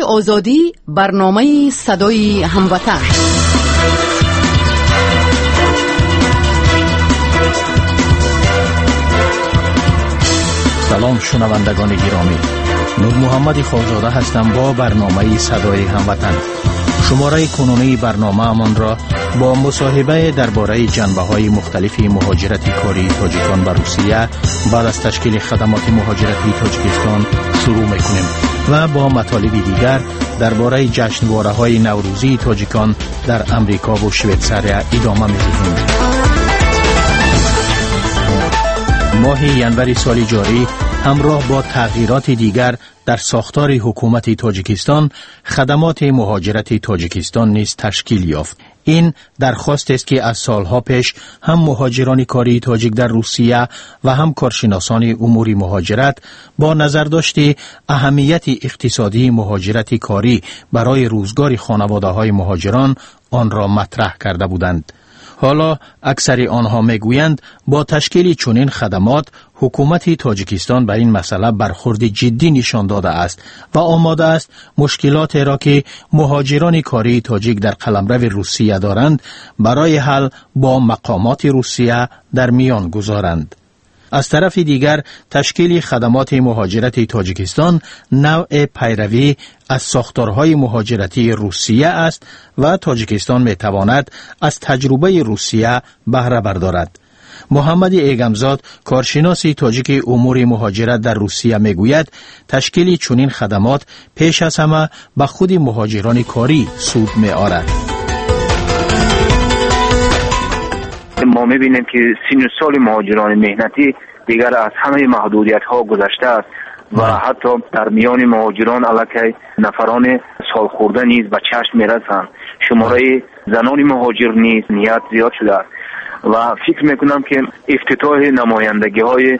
آزادی، برنامه صدای هموطن. سلام شنوندگان گرامی، نور محمد خواجزاده هستم با برنامه صدای هموطن. شماره کنونی برنامه امان را با مصاحبه درباره جنبه‌های مختلف مهاجرت کاری تاجیکان به روسیه بعد از تشکیل خدمات مهاجرتی تاجیکستان شروع می‌کنیم و با مطالب دیگر درباره جشنواره‌های نوروزی تاجیکان در امریکا و شویتزاریا ادامه می‌دهیم. ماه ینوری سال جاری همراه با تغییرات دیگر در ساختار حکومت تاجیکستان خدمات مهاجرت تاجیکستان نیز تشکیل یافت. این درخواست است که از سالها پیش هم مهاجران کاری تاجیک در روسیه و هم کارشناسان امور مهاجرت با نظر داشته اهمیت اقتصادی مهاجرت کاری برای روزگار خانواده‌های مهاجران آن را مطرح کرده بودند. حالا اکثر آنها میگویند با تشکیل چنین خدمات حکومت تاجیکستان به این مسئله برخورد جدی نشان داده است و آماده است مشکلات را که مهاجران کاری تاجیک در قلمرو روسیه دارند برای حل با مقامات روسیه در میان گذارند. از طرف دیگر تشکیل خدمات مهاجرت تاجیکستان نوع پیروی از ساختارهای مهاجرتی روسیه است و تاجیکستان می تواند از تجربه روسیه بهره بردارد. محمد ایگمزاد، کارشناس تاجیک امور مهاجرت در روسیه میگوید تشکیل چنین خدمات پیش از همه به خود مهاجران کاری سود می آرد. ما می‌بینیم که سن و سال مهاجران مهنتی دیگر از همه محدودیت‌ها گذشته است و حتی در میان مهاجران علاقه نفران سالخورده نیز به چشم می‌رسند. شماره زنان مهاجر نیز نیت زیاد شده است و فکر می‌کنم که افتتاح نمایندگی‌های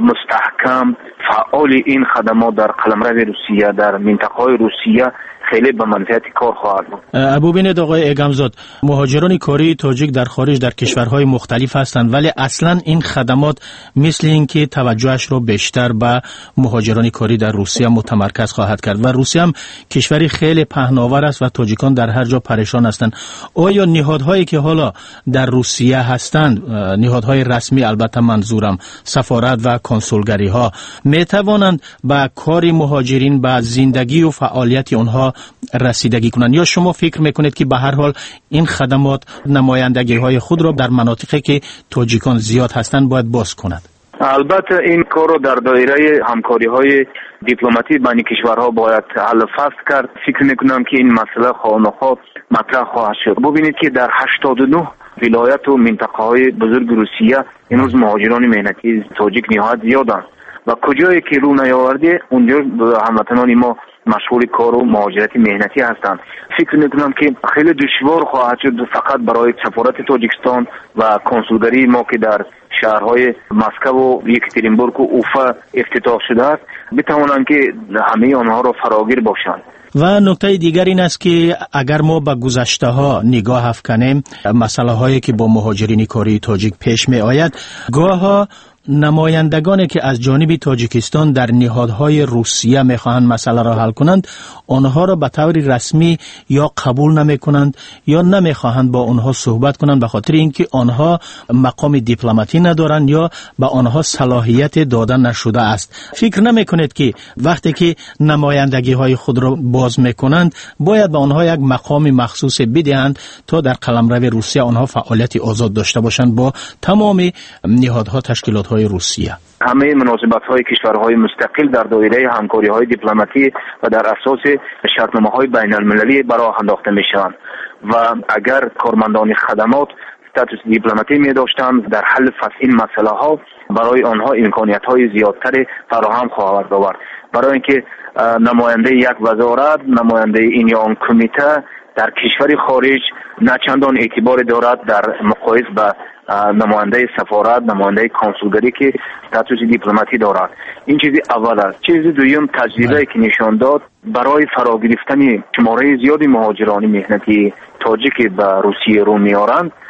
مستحکم فعال این خدمات در قلمرو روسیه در منطقه‌های روسیه خیلی به منفعت کار خواهد بود. ابو بینید آقای ایگمزاد، مهاجران کاری تاجیک در خارج در کشورهای مختلف هستند ولی اصلا این خدمات مثل اینکه توجهش را بیشتر به مهاجران کاری در روسیه متمرکز خواهد کرد و روسیه هم کشوری خیلی پهناور است و تاجیکان در هر جا پریشان هستند. آیا نهادهایی که حالا در روسیه هستند، نهادهای رسمی البته منظورم سفارت و کنسولگری ها، می توانند به کار مهاجرین به زندگی و فعالیت آنها رسیدگی کنند یا شما فکر میکنید که به هر حال این خدمات نمایندگی های خود را در مناطقی که تاجیکان زیاد هستند باید باز کند؟ البته این کار رو در دایره همکاری های دیپلماتی بین کشورها باید حل فصل کرد. فکر میکنم که این مسئله خواهد مطرح خواهد شد. ببینید که در 89 ولایت و منطقه های بزرگ روسیه امروز مهاجران مهنتی تاجیک نهایت زیادند و کجایی که رو نیاورده اونجا هموطنان ما مشغول کار و مهاجرت مهنتی هستند. فکر میکنم که خیلی دشوار خواهد شد فقط برای سفارت تاجیکستان و کنسولگری ما که در شهرهای مسکو و یکاترینبورگ و اوفا افتتاح شده است بتوانند که همه آنها را فراگیر باشند. و نکته دیگر این است که اگر ما به گذشته ها نگاه افکنیم، مسئله هایی که با مهاجرین کاری تاجیک پیش می آید، گاه ها نمایندگانی که از جانب تاجیکستان در نهادهای روسیه میخواهند مسئله را حل کنند آنها را به طور رسمی یا قبول نمیکنند یا نمیخواهند با آنها صحبت کنند به خاطر اینکه آنها مقام دیپلماتی ندارند یا به آنها صلاحیت داده نشده است. فکر نمیکنید که وقتی که نمایندگی های خود را باز میکنند باید به آنها یک مقام مخصوص بدهند تا در قلمرو روسیه آنها فعالیت آزاد داشته باشند با تمام نهادها تشکیلات روسیه؟ همه مناسبت‌های کشورهای مستقل در دایره همکاری‌های دیپلماتی و در اساس شرطنامه‌های بین‌المللی برآورد انداخته می‌شوند و اگر کارمندان خدمات استاتوس دیپلماتی می‌داشتند در حل فصل این مسئله‌ها برای آنها امکانیت‌های زیادتر فراهم خواهد آورد برای اینکه نماینده یک وزارت، نماینده این یا آن کمیته در کشور خارج نه چندان اعتبار دارد در مقایسه با نماینده سفارت، نماینده کنسولگری که استاتوس دیپلماتی دارد. این چیزی اول است. چیز دوم تجربه‌ای که نشان داد برای فرا گرفتن شماره زیادی مهاجران مهنتی تاجیک به روسیه رو میارند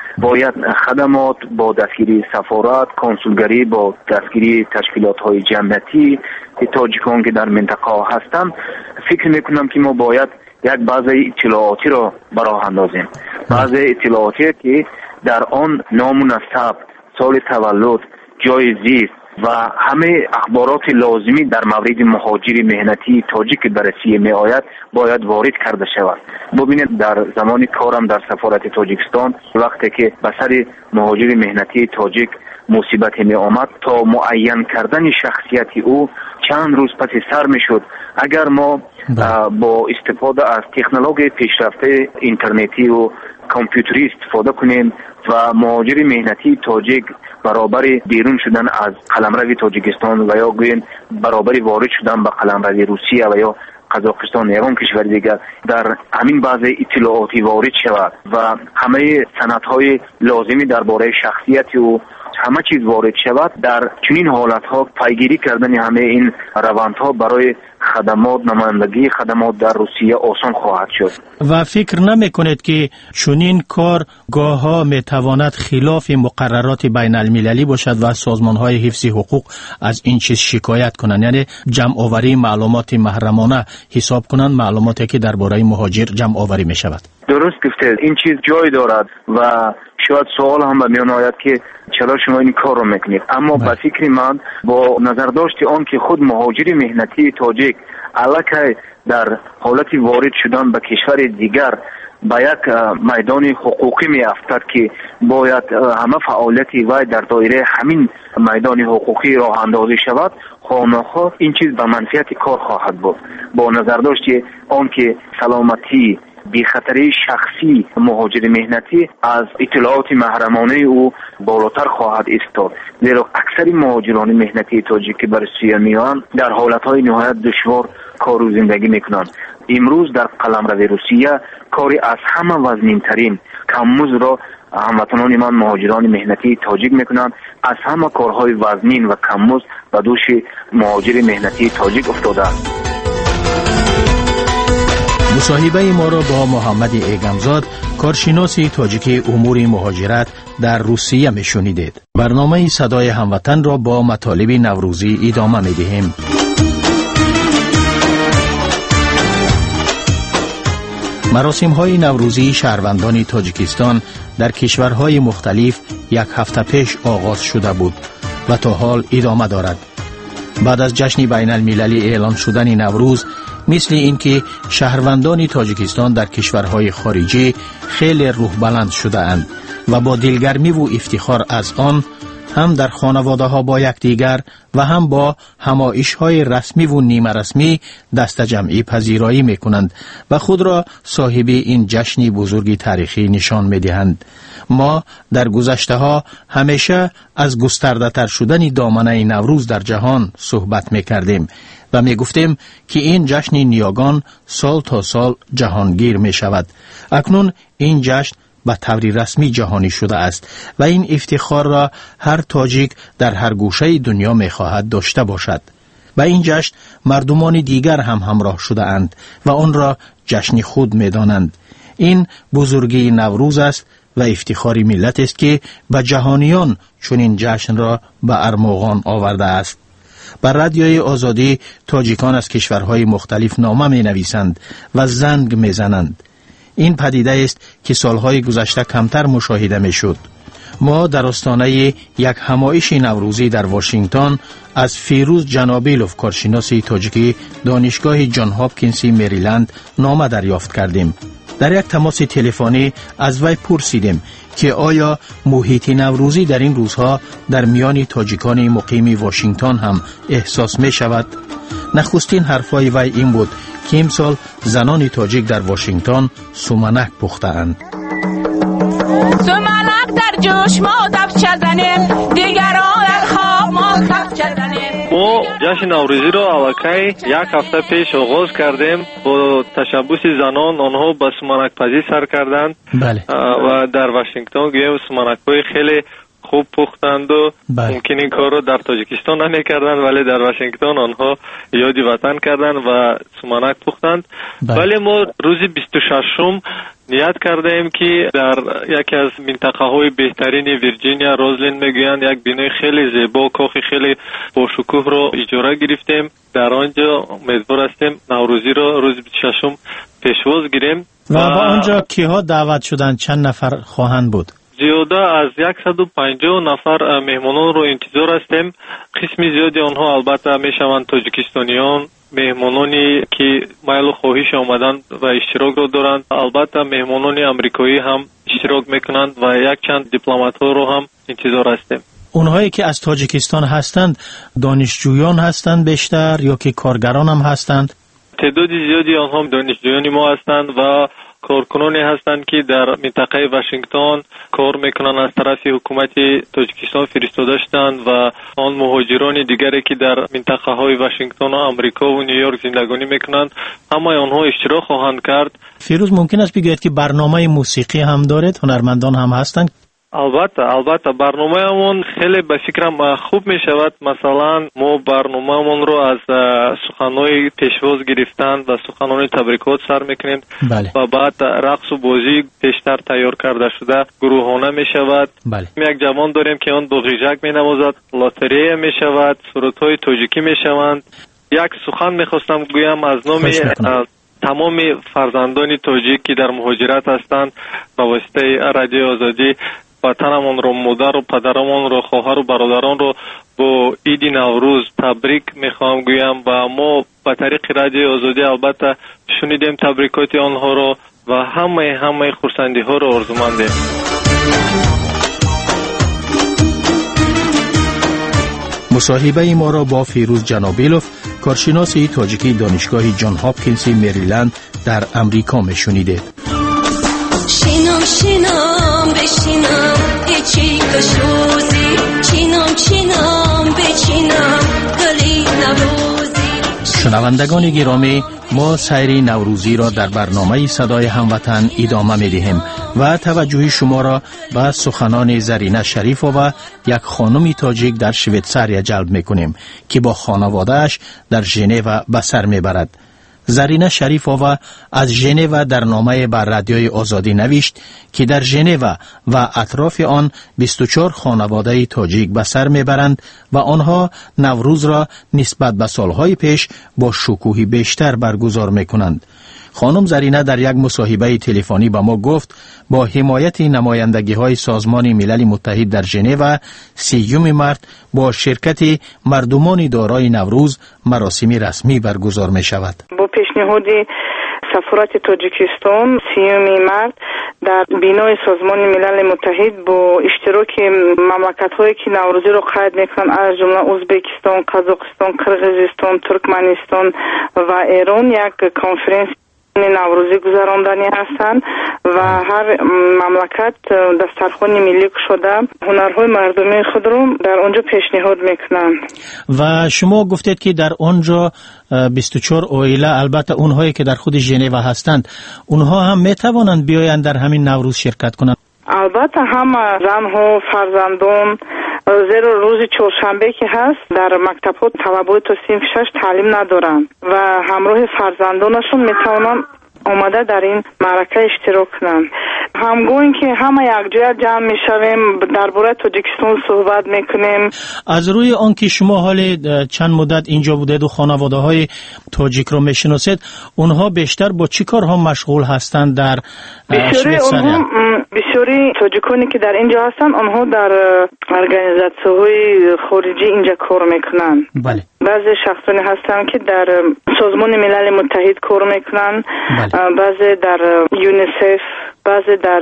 باید خدمات با دستگیری سفارت، کنسولگری با دستگیری تشکیلات‌های جمعیتی تاجیکان که در منطقه هستند، فکر میکنم که ما باید یک بعضی اطلاعاتی را براه اندازیم. بعضی اطلاعاتی که در آن نام و نسب، سال تولد، جای زیست و همه اخبارات لازمی در مورد مهاجر مهنتی تاجیک که به روسیه می آید باید وارد کرده شود. ببینید در زمان کارم در سفارت تاجیکستان وقتی که به سر مهاجر مهنتی تاجیک مصیبت می آمد، تا معین کردن شخصیت او چند روز پس سر می شد. اگر ما با استفاده از تکنولوژی پیشرفته اینترنتی و کامپیوتری استفاده کنیم و مهاجر مهنتی تاجیک برابر بیرون شدن از قلمرو تاجیکستان و یا گوین برابر وارد شدن به قلمرو روسیه و یا قزاقستان، ایران، کشور دیگر در همین بعض اطلاعاتی وارد شود و همه سندهای لازمی درباره شخصیت و همه چیز وارد شود، در چنین حالتها پیگیری کردن همه این روندها برای خدمات، نمایندگی خدمات در روسیه آسان خواهد شد. و فکر نمی کنید که چنین کار گاه‌ها می تواند خلاف مقررات بین المللی باشد و سازمان‌های حفظ حقوق از این چیز شکایت کنند، یعنی جمع آوری معلومات محرمانه حساب کنند، معلوماتی که درباره مهاجر جمع آوری می شود؟ درست گفتید، این چیز جای دارد و شاید سوال هم به میان آید که چرا شما این کار رو میکنید، اما به فکر من با نظر داشت آن که خود مهاجر مهنتی تاجیک الکی در حالت وارد شدن به کشور دیگر به یک میدان حقوقی می افتد که باید همه فعالیتی وای در دایره همین میدان حقوقی راه اندازی شود، خواهناخواه این چیز به منفعت کار خواهد بود. با نظر داشت آن که سلامتی بی خطری شخصی مهاجر مهنتی از اطلاعات محرمانه او بالاتر خواهد ایستاد، زیرا اکثر مهاجران مهنتی تاجیک که بر روسیه میان در حالتهای نهایت دشوار کار و زندگی میکنند. امروز در قلمرو روسیه کاری از همه وزنینترین کممزد را هموطنان من مهاجران مهنتی تاجیک میکنند. از همه کارهای وزنین و کممزد به دوش مهاجر مهنتی تاجیک افتاده است. مصاحبه ما را با محمد ایگمزاد، کارشناس تاجیک امور مهاجرت در روسیه میشنیدید. برنامه صدای هموطن را با مطالب نوروزی ادامه میدهیم. مراسم‌های نوروزی شهروندان تاجیکستان در کشورهای مختلف یک هفته پیش آغاز شده بود و تا حال ادامه دارد. بعد از جشن بین المللی اعلان شدن نوروز، مثل اینکه شهروندان تاجیکستان در کشورهای خارجی خیلی روح بلند شده اند و با دلگرمی و افتخار از آن هم در خانواده ها با یکدیگر و هم با همایش های رسمی و نیمه رسمی دست جمعی پذیرایی می کنند و خود را صاحب این جشن بزرگ تاریخی نشان می دهند. ما در گذشته ها همیشه از گسترده تر شدن دامنه نوروز در جهان صحبت می کردیم و می گفتیم که این جشن نیاگان سال تا سال جهانگیر می شود. اکنون این جشن به طور رسمی جهانی شده است و این افتخار را هر تاجیک در هر گوشه دنیا می خواهد داشته باشد. و این جشن مردمان دیگر هم همراه شده اند و آن را جشن خود می دانند. این بزرگی نوروز است و افتخار ملت است که به جهانیان چون این جشن را به ارمغان آورده است. بر رادیوی آزادی تاجیکان از کشورهای مختلف نامه می نویسند و زنگ می زنند. این پدیده است که سالهای گذشته کمتر مشاهده می شد. ما در آستانه یک همایش نوروزی در واشنگتن از فیروز جنابیلوف، کارشناس تاجیکی دانشگاه جان هاپکینز مریلند، نامه دریافت کردیم. در یک تماس تلفنی از وی پرسیدیم که آیا محیط نوروزی در این روزها در میان تاجیکان مقیم واشنگتن هم احساس می شود؟ نخستین حرفای وی این بود که امسال زنان تاجیک در واشنگتن سومنک پخته اند. سومنک در جوش ما دفچه زنیم، دیگران در خواب ما دفچه زنیم. ما جشن نوروزی را الکی یک هفته پیش آغاز کردیم با تشبوس زنان. آنها به سومنک پزی سر کردند. بله. و در واشنگتن گویم سومنک های خیلی خوب پختند و ممکن این کار رو در تاجیکستان نمی‌کردند، ولی در واشنگتن آنها یاد وطن کردند و سمنک پختند. ولی ما روز 26م نیت کرده ایم که در یکی از منطقه‌های بهترین ویرجینیا روزلند میگویند یک بینای خیلی زیبا، کاخ خیلی باشکوه رو اجاره گرفتیم. در آنجا امیدوار هستیم نوروزی رو روز 26م پیشواز گیریم. و با آنجا کیها دعوت شدند؟ چند نفر خواهند بود؟ زیاده از 150 نفر مهمانان رو انتظار هستیم. قسم زیادی آنها البته میشوند تاجیکستانیان، مهمانانی که میل و خواهش آمدن و اشتراک رو دارند. البته مهمانان امریکایی هم اشتراک میکنند و یک چند دیپلمات ها رو هم انتظار هستیم. اونهایی که از تاجیکستان هستند دانشجویان هستند بیشتر یا که کارگران هم هستند؟ تعداد زیادی آنها دانشجویان ما هستند و کارکنانی هستند که در منطقه واشنگتن کار میکنند، از طرف حکومت تاجیکستان فرستاده شدند و آن مهاجران دیگری که در منطقه های واشنگتن و امریکا و نیویورک زندگانی میکنند همه آنها اشتراک خواهند کرد. فیروز ممکن است بگوید که برنامه موسیقی هم دارید؟ هنرمندان هم هستند؟ البته برنامه‌مون خیلی به فکرم خوب می شود. مثلا ما برنامه‌مون رو از سخن‌های پیشواز گرفتن و سخنان تبریکات سر میکنیم و بعد رقص و بازی پیشتر تیار کرده شده گروهانه می شود. یک جوان داریم که اون با غیژک می نوازد، لاتری می شود، سرودهای تاجیکی می شوند. یک سخن میخواستم گویم از نام تمام فرزندان تاجیک که در مهاجرت هستند به واسطه رادیو آزادی وطنمون رو، مادر و پدرمون رو، خواهر و برادران رو با عید نوروز تبریک میخوام گویم و ما به طریق رادیو آزادی البته شنیدیم تبریکات آنها رو و همه خرسندی ها رو آرزومندیم. مصاحبه ما را با فیروز جنابیلوف، کارشناس تاجیکی دانشگاه جان هاپکینز مریلند در امریکا میشنیدید. شینم بشینم ایچی کشوزی، چینم بچینم گلی نوروزی. شنوندگان گرامی، ما سیر نوروزی را در برنامه صدای هموطن ادامه می‌دهیم و توجه شما را به سخنان زرینه شریفا و یک خانم تاجیک در شویتزاریا جلب می‌کنیم که با خانواده‌اش در ژنو به سر می‌برد. زرینه شریفا از ژنو در نامه بر رادیوی آزادی نوشت که در ژنو و اطراف آن 24 خانواده تاجیک به سر میبرند و آنها نوروز را نسبت به سالهای پیش با شکوهی بیشتر برگزار میکنند. خانم زرینه در یک مصاحبه تلفنی به ما گفت با حمایت نمایندگی‌های سازمان ملل متحد در ژنو 30 مارس با شرکت مردمان دارای نوروز مراسمی رسمی برگزار می شود. با پیشنهاد سفارت تاجیکستان 30 مارس در بینای سازمان ملل متحد با اشتراک مملکت‌هایی که نوروزی را قید می‌کنند از جمله ازبکستان، قزاقستان، قرغیزستان، ترکمنستان و ایران یک کنفرانس نوروزی گذراندنی هستند و هر مملکت دسترخوان ملی شده هنرهای مردمی خود رو در آنجا پیشنهاد میکنند. و شما گفتید که در آنجا 24 عائله، البته اونهایی که در خود ژنو هستند اونها هم میتوانند بیایند در همین نوروز شرکت کنند؟ البته هم زنها، فرزندان، زیرا روز چهارشنبه که هست در مکتب‌ها طلبات تا صنف 6 تعلیم ندارند و همراه فرزندانشون میتوانند آمده در این معرکه اشتراک کنند. همگوین که همه یک جای جمع میشویم درباره تاجیکستان صحبت میکنیم. از روی آنکه شما حال چند مدت اینجا بودید و خانواده‌های تاجیک رو میشناسید، اونها بیشتر با چی کارها مشغول هستند در شویتزاریا؟ بسیاری تاجیکانی که در اینجا هستند آنها در ارگانیزاسیون‌های خارجی اینجا کار میکنند. بله. بعضی شخصانی هستند که در سازمان ملل متحد کار میکنند، بعضی در یونیسف، بعضی در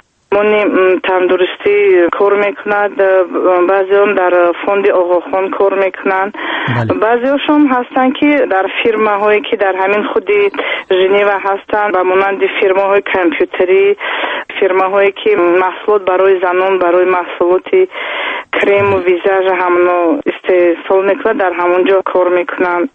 تندرستی کار میکنند، بعضی هم در فوند آقاخان کار میکنند. بعضی هاشون هستند که در فیرماهایی که در همین خودی ژنو هستند و مانند فیرماهای کامپیوتری، فیرماهایی که محصولات برای زنان، برای محصولات کرم و ویزاژ همونو استفاده میکنند، در همونجا کار میکنند.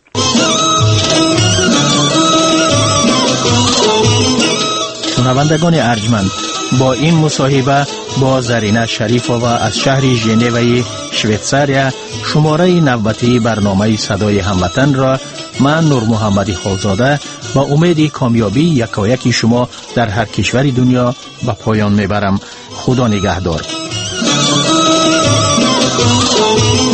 شنوندگان ارجمند، با این مصاحبه با زرینه شریفا و از شهر ژنو شویتزاریا شماره نوبتی برنامه صدای هموطن را من نور محمدی خالزاده با امید کامیابی یکایک شما در هر کشور دنیا به پایان میبرم. خدا نگهدار.